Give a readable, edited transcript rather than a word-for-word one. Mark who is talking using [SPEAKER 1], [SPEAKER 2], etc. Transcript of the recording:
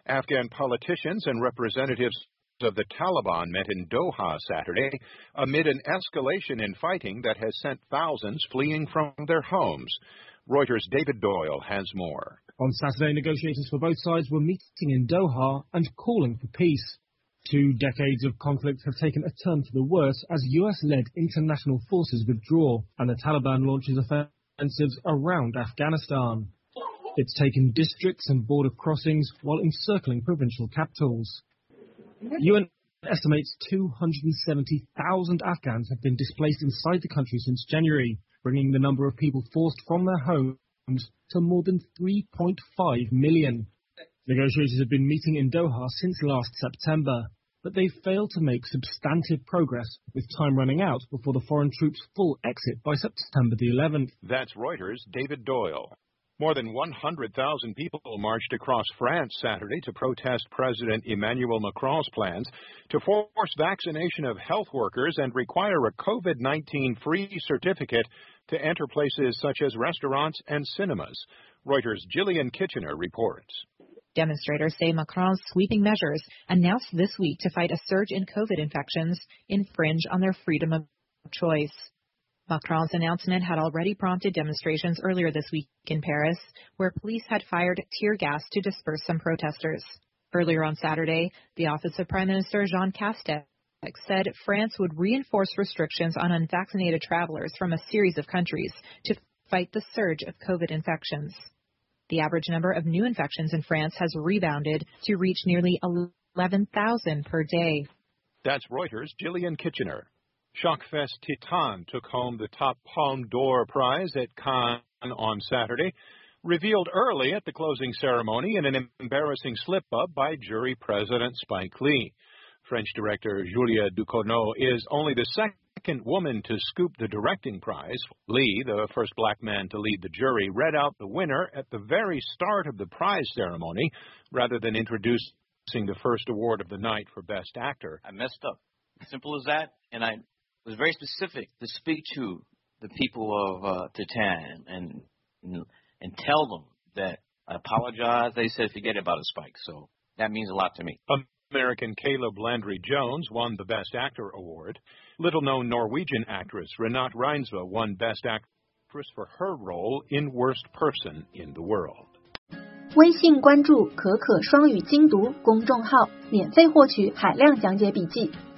[SPEAKER 1] Afghan politicians and representatives of the Taliban met in Doha Saturday amid an escalation in fighting that has sent thousands fleeing from their homes. Reuters' David Doyle has more.
[SPEAKER 2] On Saturday, negotiators for both sides were meeting in Doha and calling for peace. 2 decades of conflict have taken a turn for the worse as US-led international forces withdraw and the Taliban launches offensives around Afghanistan. It's taken districts and border crossings while encircling provincial capitals. UN estimates 270,000 Afghans have been displaced inside the country since January, bringing the number of people forced from their homes to more than 3.5 million. Negotiators have been meeting in Doha since last September, but they've failed to make substantive progress, with time running out before the foreign troops' full exit by September the 11th.
[SPEAKER 1] That's Reuters' David Doyle. More than 100,000 people marched across France Saturday to protest President Emmanuel Macron's plans to force vaccination of health workers and require a COVID-19 free certificate to enter places such as restaurants and cinemas. Reuters' Gillian Kitchener reports.
[SPEAKER 3] Demonstrators say Macron's sweeping measures announced this week to fight a surge in COVID infections infringe on their freedom of choice. Macron's announcement had already prompted demonstrations earlier this week in Paris, where police had fired tear gas to disperse some protesters. Earlier on Saturday, the Office of Prime Minister Jean Castex said France would reinforce restrictions on unvaccinated travelers from a series of countries to fight the surge of COVID infections. The average number of new infections in France has rebounded to reach nearly 11,000 per day.
[SPEAKER 1] That's Reuters' Gillian Kitchener. Shockfest Titan took home the top Palme d'Or prize at Cannes on Saturday, revealed early at the closing ceremony in an embarrassing slip-up by jury president Spike Lee. French director Julia Ducournau is only the second woman to scoop the directing prize. Lee, the first black man to lead the jury, read out the winner at the very start of the prize ceremony rather than introducing the first award of the night for Best Actor.
[SPEAKER 4] I messed up. Simple as that, and I was very specific to speak to the people of Titan and tell them that I apologize. They said forget about it, Spike, so that means a lot to me.
[SPEAKER 1] American Caleb Landry Jones won the Best Actor award. Little-known Norwegian actress Renate Reinsve won Best Actress for her role in Worst Person in the World.
[SPEAKER 5] 微信关注可可双语精读公众号，免费获取海量讲解笔记。